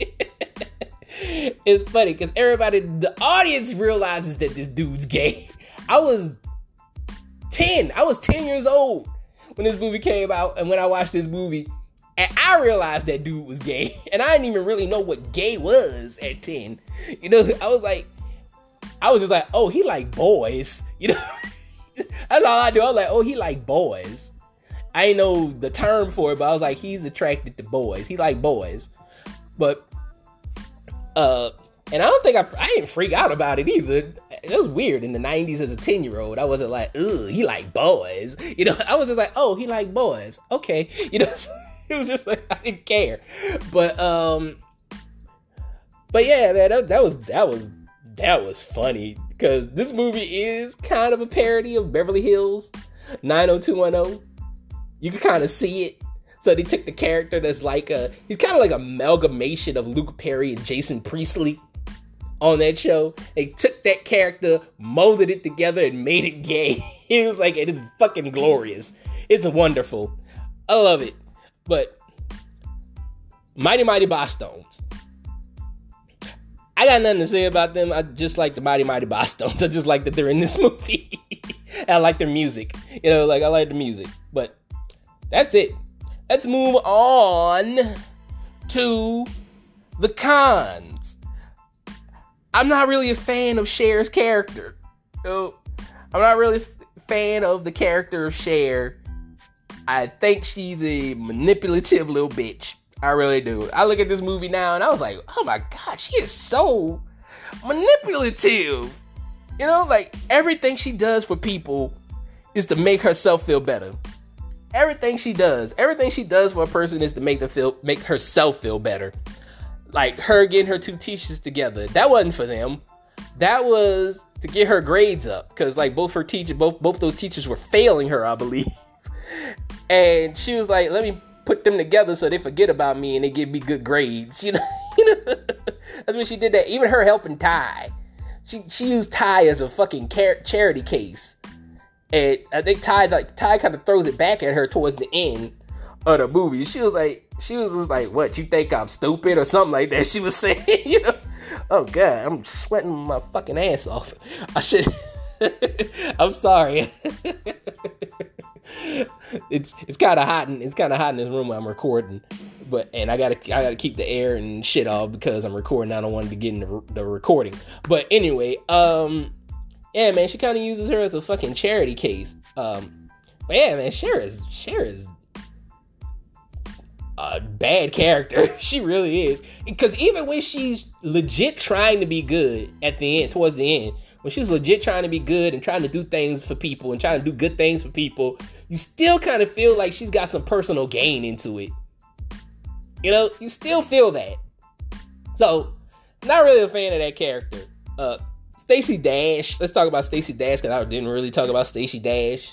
it's funny because everybody, the audience realizes that this dude's gay. I was ten. I was ten years old when this movie came out, and when I watched this movie. And I realized that dude was gay. And I didn't even really know what gay was at ten. You know, I was like, I was just like, oh, he like boys. You know, that's all I do. I was like, oh, he like boys. I didn't know the term for it, but I was like, he's attracted to boys. He like boys. But, uh, and I don't think I, I didn't freak out about it either. It was weird in the nineties as a ten year old. I wasn't like, ugh, he like boys. You know, I was just like, oh, he like boys. Okay. You know, it was just like, I didn't care. But, um, but yeah, man, that, that was, that was, that was funny. Because this movie is kind of a parody of Beverly Hills nine oh two one oh. You can kind of see it. So they took the character that's like a, he's kind of like an amalgamation of Luke Perry and Jason Priestley on that show. They took that character, molded it together, and made it gay. It was like, it is fucking glorious. It's wonderful. I love it. But Mighty Mighty Bosstones. I got nothing to say about them. I just like the Mighty Mighty Bosstones. I just like that they're in this movie. I like their music. You know, like I like the music. But that's it. Let's move on to the cons. I'm not really a fan of Cher's character. You know, I'm not really a fan of the character of Cher. I think she's a manipulative little bitch. I really do. I look at this movie now and I was like, oh my God, she is so manipulative. You know, like everything she does for people is to make herself feel better. Everything she does, everything she does for a person is to make them feel, make herself feel better. Like her getting her two teachers together. That wasn't for them. That was to get her grades up. Because like both her teachers, both, both those teachers were failing her, I believe. And she was like, let me put them together so they forget about me and they give me good grades. You know, you know, that's when she did that. Even her helping Ty, she she used Ty as a fucking car- charity case, and I think Ty like Ty kind of throws it back at her towards the end of the movie. She was like, she was just like, "What, you think I'm stupid?" or something like that. She was saying, you know, oh god, I'm sweating my fucking ass off. I should. I'm sorry. it's it's kind of hot in it's kind of hot in this room where I'm recording, but and I gotta I gotta keep the air and shit off because I'm recording. I don't want to get in the, the recording. But anyway, um, yeah, man, she kind of uses her as a fucking charity case. Um, but yeah, man, Cher is Cher is a bad character. She really is, because even when she's legit trying to be good at the end, towards the end. When she's legit trying to be good and trying to do things for people and trying to do good things for people, you still kind of feel like she's got some personal gain into it. You know, you still feel that. So, not really a fan of that character. Uh, Stacey Dash. Let's talk about Stacey Dash, because I didn't really talk about Stacey Dash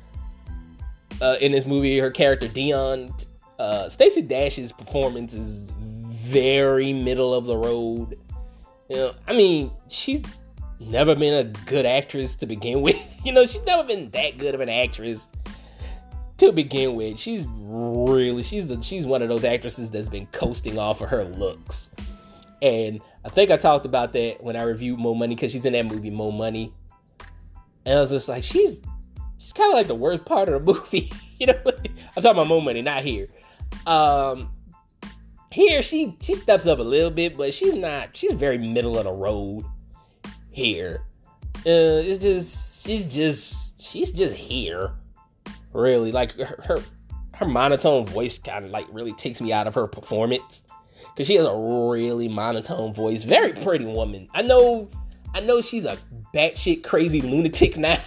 uh, in this movie. Her character, Dion. Uh, Stacey Dash's performance is very middle of the road. You know, I mean, she's never been a good actress to begin with. You know, she's never been that good of an actress to begin with. She's really, she's the, she's one of those actresses that's been coasting off of her looks. And I think I talked about that when I reviewed Mo Money, because she's in that movie, Mo Money. And I was just like, she's, she's kind of like the worst part of the movie. You know, I'm talking about Mo Money, not here. Um, here, she, she steps up a little bit, but she's not, she's very middle of the road. Here, uh, it's just she's just she's just here, really. Like her her, her monotone voice kind of like really takes me out of her performance, because she has a really monotone voice. Very pretty woman. I know, I know she's a batshit crazy lunatic now.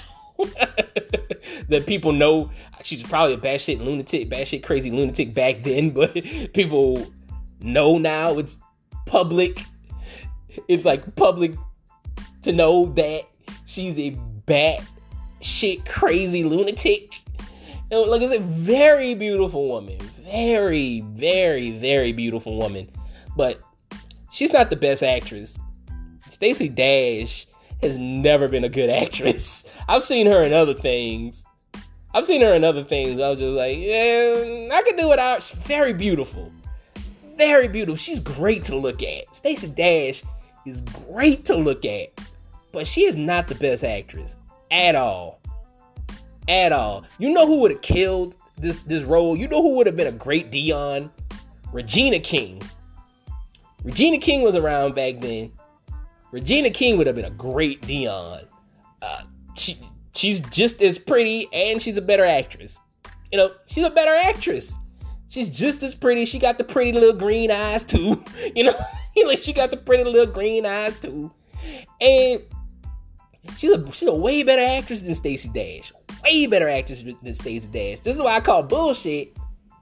That people know she's probably a batshit lunatic, batshit crazy lunatic back then, but people know now. It's public. It's like public to know that she's a bat shit crazy lunatic. And like I said, very beautiful woman. Very, very, very beautiful woman. But she's not the best actress. Stacey Dash has never been a good actress. I've seen her in other things. I've seen her in other things. I was just like, yeah, I can do without. She's very beautiful. Very beautiful. She's great to look at. Stacey Dash is great to look at. But she is not the best actress at all. At all. You know who would have killed this, this role? You know who would have been a great Dion? Regina King. Regina King was around back then. Regina King would have been a great Dion. Uh, she, she's just as pretty, and she's a better actress. You know, she's a better actress. She's just as pretty. She got the pretty little green eyes too. You know, like she got the pretty little green eyes too. And She's a she's a way better actress than Stacey Dash. Way better actress than Stacey Dash. This is why I call bullshit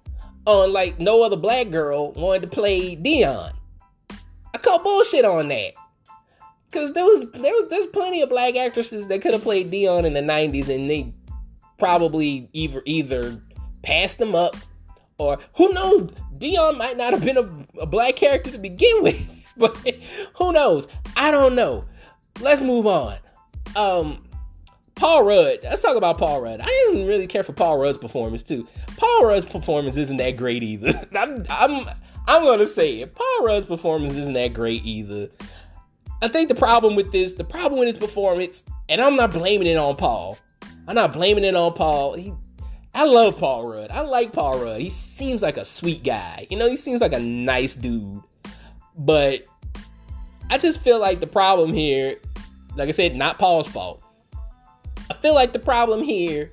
on like no other black girl wanted to play Dion. I call bullshit on that. Cause there was there was there's plenty of black actresses that could have played Dion in the nineties, and they probably either either passed them up, or who knows, Dion might not have been a, a black character to begin with. But who knows? I don't know. Let's move on. Um, Paul Rudd. Let's talk about Paul Rudd. I didn't really care for Paul Rudd's performance too. Paul Rudd's performance isn't that great either. I'm I'm I'm gonna say it. Paul Rudd's performance isn't that great either. I think the problem with this, the problem with his performance, and I'm not blaming it on Paul. I'm not blaming it on Paul. He, I love Paul Rudd. I like Paul Rudd. He seems like a sweet guy. You know, he seems like a nice dude. But I just feel like the problem here, like I said, not Paul's fault. I feel like the problem here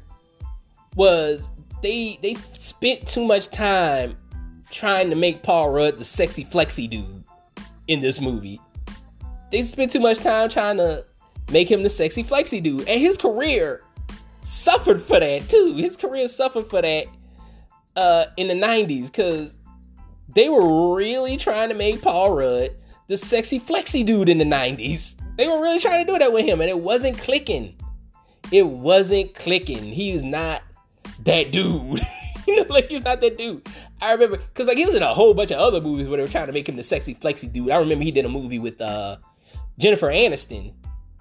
was they they spent too much time trying to make Paul Rudd the sexy flexy dude in this movie. They spent too much time trying to make him the sexy flexy dude. And his career suffered for that too. His career suffered for that uh, in the nineties, because they were really trying to make Paul Rudd the sexy flexy dude in the nineties. They were really trying to do that with him, and it wasn't clicking. It wasn't clicking. He's not that dude. You know, like, he's not that dude. I remember, because like he was in a whole bunch of other movies where they were trying to make him the sexy, flexy dude. I remember he did a movie with uh, Jennifer Aniston.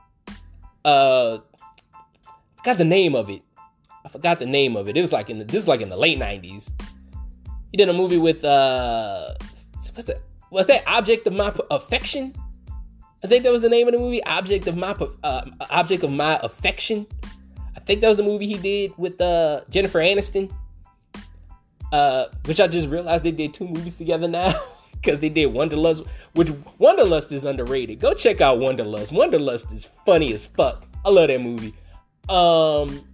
Uh, I forgot the name of it. I forgot the name of it. It was like in the, this is like in the late nineties. He did a movie with uh, what's that? Was that Object of My Affection? I think that was the name of the movie. Object of My uh, Object of My Affection. I think that was the movie he did with uh, Jennifer Aniston. Uh, which I just realized they did two movies together now because they did Wanderlust, which Wanderlust is underrated. Go check out Wanderlust. Wanderlust is funny as fuck. I love that movie. Um,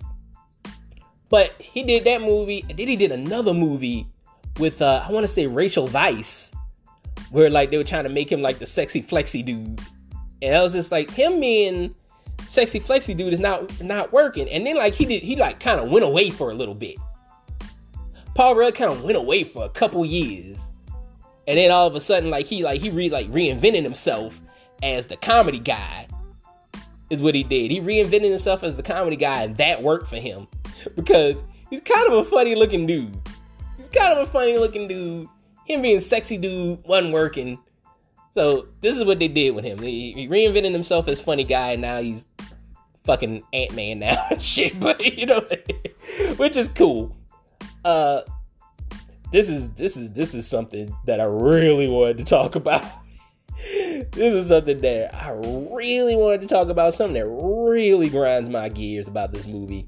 but he did that movie, and then he did another movie with uh, I want to say Rachel Weisz, where like they were trying to make him like the sexy flexy dude, and I was just like, him being sexy flexy dude is not not working. And then like he did, he like kind of went away for a little bit. Paul Rudd kind of went away for a couple years, and then all of a sudden, like he like he re like reinvented himself as the comedy guy. Is what he did. He reinvented himself as the comedy guy, and that worked for him because he's kind of a funny looking dude. He's kind of a funny looking dude. Him being sexy dude wasn't working, so this is what they did with him. He, he reinvented himself as funny guy, and now he's fucking Ant-Man now and shit. But you know, which is cool. Uh, this is this is this is something that I really wanted to talk about. This is something that I really wanted to talk about. Something that really grinds my gears about this movie.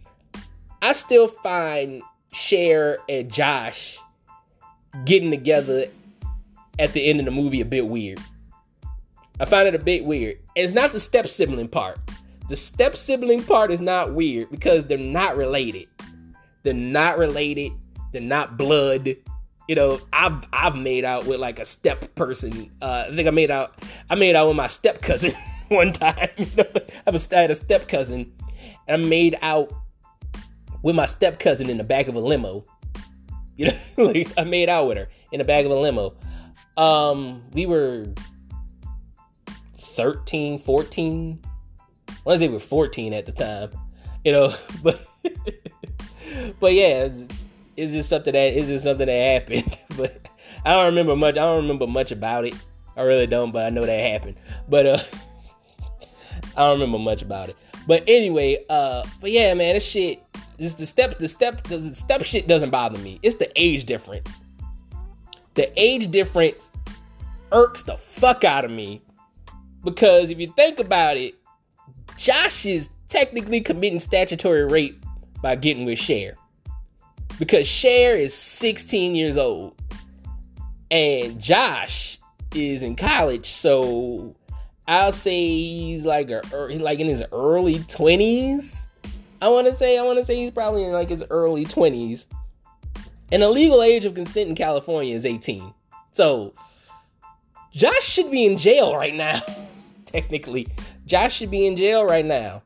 I still find Cher and Josh getting together at the end of the movie a bit weird. I find it a bit weird. And it's not the step sibling part. The step sibling part is not weird because they're not related. They're not related. They're not blood. You know, I've I've made out with like a step person. Uh, I think I made out I made out with my step cousin one time. You know, I, was, I had a step cousin, and I made out with my step cousin in the back of a limo. You know, like I made out with her in the back of a limo. Um, we were thirteen, fourteen. I want to say we were fourteen at the time. You know, but. But yeah, it's, it's just something that it's just something that happened. But I don't remember much. I don't remember much about it. I really don't. But I know that happened. But uh, I don't remember much about it. But anyway, uh, but yeah, man, this shit. This the step. The step. The step shit doesn't bother me. It's the age difference. The age difference irks the fuck out of me because if you think about it, Josh is technically committing statutory rape by getting with Cher. Because Cher is sixteen years old. And Josh is in college. So I'll say he's like a, like in his early twenties. I want to say, I want to say he's probably in like his early twenties. And the legal age of consent in California is eighteen. So Josh should be in jail right now. Technically. Josh should be in jail right now.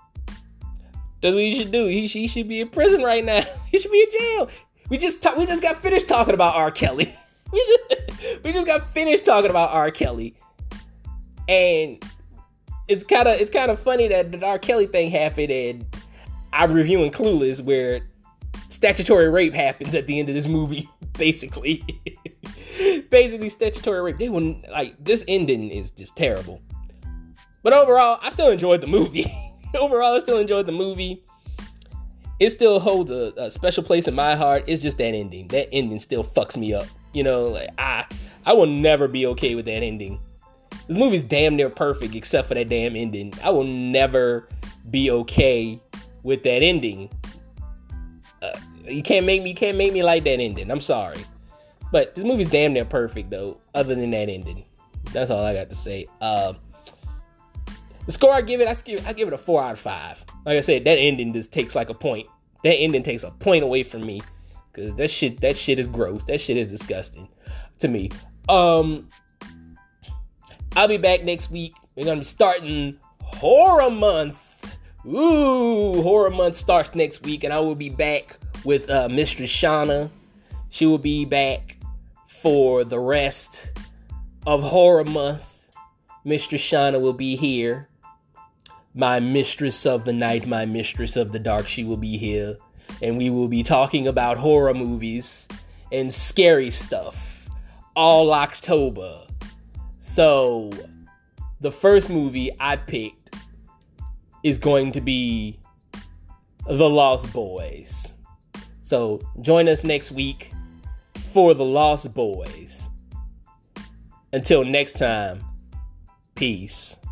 That's what he should do. He, he should be in prison right now. He should be in jail. We just ta- we just got finished talking about R. Kelly. we, just, we just got finished talking about R. Kelly, and it's kind of it's kind of funny that the R. Kelly thing happened, and I'm reviewing Clueless, where statutory rape happens at the end of this movie. Basically, basically statutory rape. They wouldn't like this ending is just terrible. But overall, I still enjoyed the movie. Overall, I still enjoyed the movie. It still holds a, a special place in my heart. It's just that ending. That ending still fucks me up. You know, like I, I will never be okay with that ending. This movie's damn near perfect except for that damn ending. I will never be okay with that ending. Uh, you can't make me, you can't make me like that ending. I'm sorry, but this movie's damn near perfect though. Other than that ending, that's all I got to say. Um. The score I give it, I give, I give it a four out of five. Like I said, that ending just takes like a point. That ending takes a point away from me. Because that shit, that shit is gross. That shit is disgusting to me. Um, I'll be back next week. We're going to be starting Horror Month. Ooh, Horror Month starts next week. And I will be back with uh, Mistress Shauna. She will be back for the rest of Horror Month. Mistress Shauna will be here. My mistress of the night, my mistress of the dark, she will be here. And we will be talking about horror movies and scary stuff all October. So the first movie I picked is going to be The Lost Boys. So join us next week for The Lost Boys. Until next time, peace.